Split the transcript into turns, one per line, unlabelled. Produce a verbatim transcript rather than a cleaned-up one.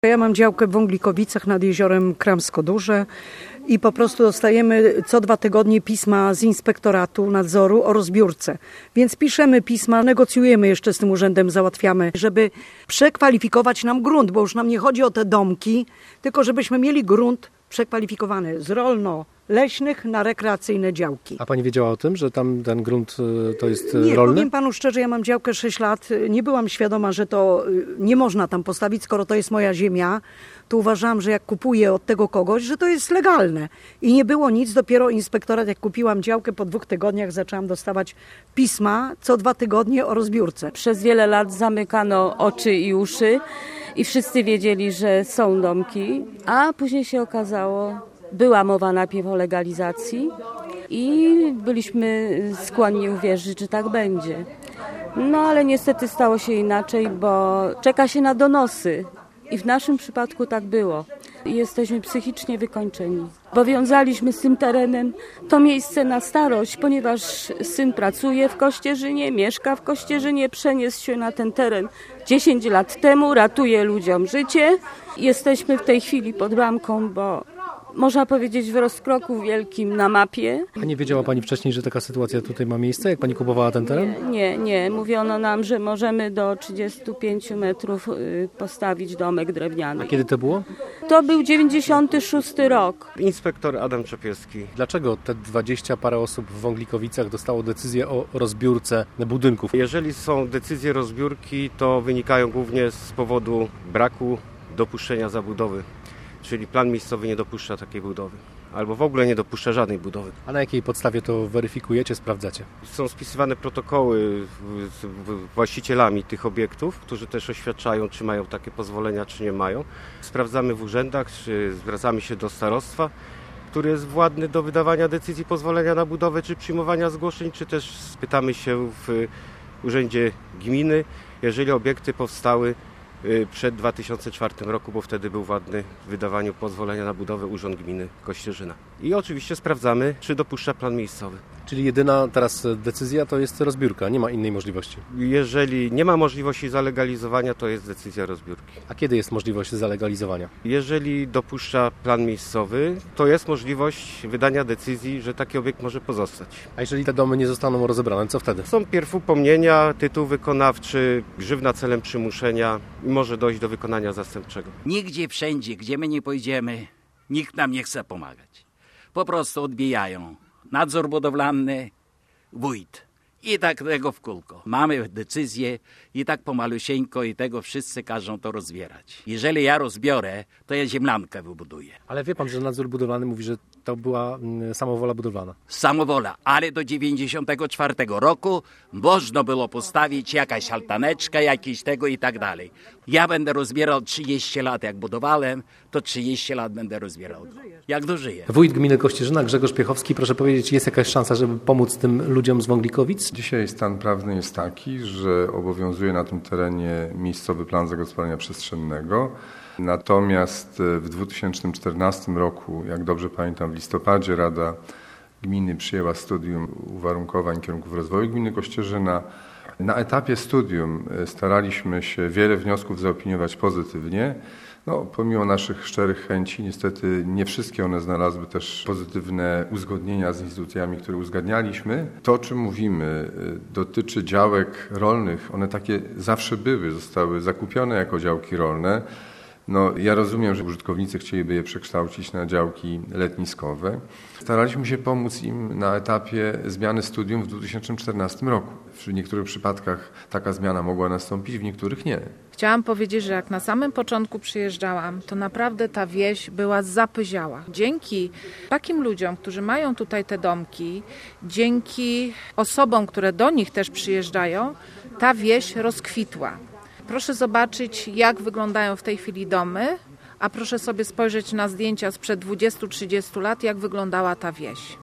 Ja mam działkę w Wąglikowicach nad jeziorem Kramsko-Duże i po prostu dostajemy co dwa tygodnie pisma z inspektoratu nadzoru o rozbiórce. Więc piszemy pisma, negocjujemy jeszcze z tym urzędem, załatwiamy, żeby przekwalifikować nam grunt, bo już nam nie chodzi o te domki, tylko żebyśmy mieli grunt przekwalifikowany z rolno-leśnych na rekreacyjne działki.
A pani wiedziała o tym, że tam ten grunt to jest
nie,
rolny?
Powiem panu szczerze, ja mam działkę sześć lat. Nie byłam świadoma, że to nie można tam postawić, skoro to jest moja ziemia. To uważałam, że jak kupuję od tego kogoś, że to jest legalne. I nie było nic, dopiero inspektorat, jak kupiłam działkę, po dwóch tygodniach zaczęłam dostawać pisma co dwa tygodnie o rozbiórce.
Przez wiele lat zamykano oczy i uszy i wszyscy wiedzieli, że są domki, a później się okazało, była mowa najpierw o legalizacji i byliśmy skłonni uwierzyć, że tak będzie. No ale niestety stało się inaczej, bo czeka się na donosy i w naszym przypadku tak było. Jesteśmy psychicznie wykończeni. Powiązaliśmy z tym terenem to miejsce na starość, ponieważ syn pracuje w Kościerzynie, mieszka w Kościerzynie, przeniósł się na ten teren dziesięć lat temu, ratuje ludziom życie. Jesteśmy w tej chwili pod bramką, bo można powiedzieć w rozkroku wielkim na mapie.
A nie wiedziała pani wcześniej, że taka sytuacja tutaj ma miejsce, jak pani kupowała ten teren?
Nie, nie. Mówiono nam, że możemy do trzydziestu pięciu metrów postawić domek drewniany.
A kiedy to było?
To był dziewięćdziesiąty szósty rok.
Inspektor Adam Czapiewski.
Dlaczego te dwadzieścia parę osób w Wąglikowicach dostało decyzję o rozbiórce budynków?
Jeżeli są decyzje rozbiórki, to wynikają głównie z powodu braku dopuszczenia zabudowy. Czyli plan miejscowy nie dopuszcza takiej budowy. Albo w ogóle nie dopuszcza żadnej budowy.
A na jakiej podstawie to weryfikujecie, sprawdzacie?
Są spisywane protokoły z właścicielami tych obiektów, którzy też oświadczają, czy mają takie pozwolenia, czy nie mają. Sprawdzamy w urzędach, czy zwracamy się do starostwa, który jest władny do wydawania decyzji pozwolenia na budowę, czy przyjmowania zgłoszeń, czy też spytamy się w urzędzie gminy, jeżeli obiekty powstały przed dwa tysiące czwartym roku, bo wtedy był władny w wydawaniu pozwolenia na budowę Urząd Gminy Kościerzyna. I oczywiście sprawdzamy, czy dopuszcza plan miejscowy.
Czyli jedyna teraz decyzja to jest rozbiórka, nie ma innej możliwości?
Jeżeli nie ma możliwości zalegalizowania, to jest decyzja rozbiórki.
A kiedy jest możliwość zalegalizowania?
Jeżeli dopuszcza plan miejscowy, to jest możliwość wydania decyzji, że taki obiekt może pozostać.
A jeżeli te domy nie zostaną rozebrane, co wtedy?
Są pierw upomnienia, tytuł wykonawczy, grzywna celem przymuszenia i może dojść do wykonania zastępczego.
Nigdzie, wszędzie, gdzie my nie pójdziemy, nikt nam nie chce pomagać. Po prostu odbijają. Nadzór budowlany, wójt. I tak tego w kółko. Mamy decyzję i tak pomalusieńko i tego wszyscy każą to rozbierać. Jeżeli ja rozbiorę, to ja ziemlankę wybuduję.
Ale wie pan, że nadzór budowlany mówi, że to była samowola budowlana.
Samowola, ale do dziewięćdziesiątego czwartego roku można było postawić jakaś altaneczka, jakiś tego i tak dalej. Ja będę rozbierał trzydzieści lat, jak budowałem, to trzydzieści lat będę rozbierał. Jak dożyję.
Wójt gminy Kościerzyna, Grzegorz Piechowski, proszę powiedzieć, jest jakaś szansa, żeby pomóc tym ludziom z Wąglikowic?
Dzisiaj stan prawny jest taki, że obowiązuje na tym terenie miejscowy plan zagospodarowania przestrzennego. Natomiast w dwa tysiące czternastym roku, jak dobrze pamiętam, w listopadzie Rada Gminy przyjęła studium uwarunkowań kierunków rozwoju gminy Kościerzyna. Na etapie studium staraliśmy się wiele wniosków zaopiniować pozytywnie. No, pomimo naszych szczerych chęci, niestety nie wszystkie one znalazły też pozytywne uzgodnienia z instytucjami, które uzgadnialiśmy. To, o czym mówimy, dotyczy działek rolnych. One takie zawsze były, zostały zakupione jako działki rolne. No, ja rozumiem, że użytkownicy chcieliby je przekształcić na działki letniskowe. Staraliśmy się pomóc im na etapie zmiany studium w dwa tysiące czternastym roku. W niektórych przypadkach taka zmiana mogła nastąpić, w niektórych nie.
Chciałam powiedzieć, że jak na samym początku przyjeżdżałam, to naprawdę ta wieś była zapyziała. Dzięki takim ludziom, którzy mają tutaj te domki, dzięki osobom, które do nich też przyjeżdżają, ta wieś rozkwitła. Proszę zobaczyć, jak wyglądają w tej chwili domy, a proszę sobie spojrzeć na zdjęcia sprzed dwudziestu trzydziestu lat, jak wyglądała ta wieś.